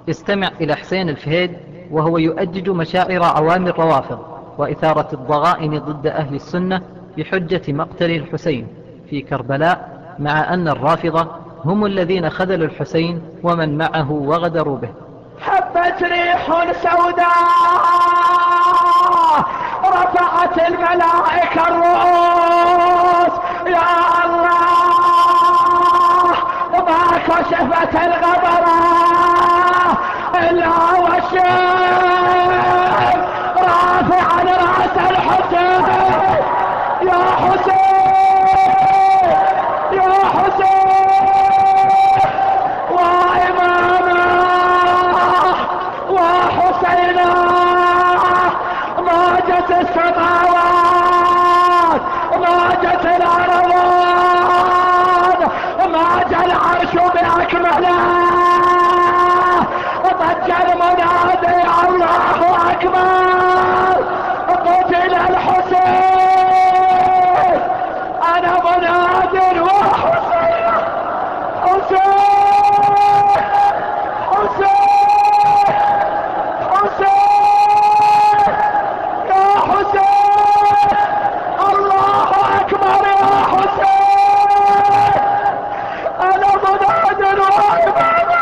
استمع إلى حسين الفهيد وهو يؤجج مشاعر عوام الروافض وإثارة الضغائن ضد أهل السنة بحجة مقتل الحسين في كربلاء، مع أن الرافضة هم الذين خذلوا الحسين ومن معه وغدروا به. حبت ريح سوداء رفعت الملائكة الرؤوس، يا الله ما كشفت الغبرة إلا والشيخ رافعا رأس الحسين. يا حسين يا حسين وإمامه وحسينا، ما جت السماوات ما جت الأرض ما جاء العرش بأكمله، ضج المنادي الله أكبر قتل الحسين. أنا منادر وحسين حسين حسين حسين يا حسين، الله أكبر يا حسين. أنا منادر وإمامه.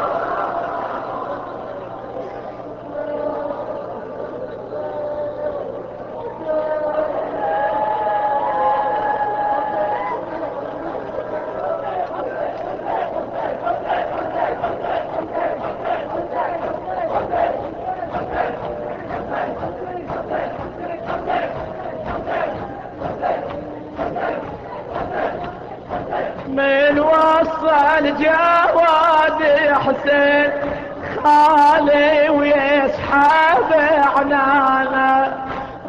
من وصل جواد حسين خالي ويسحب عنانا،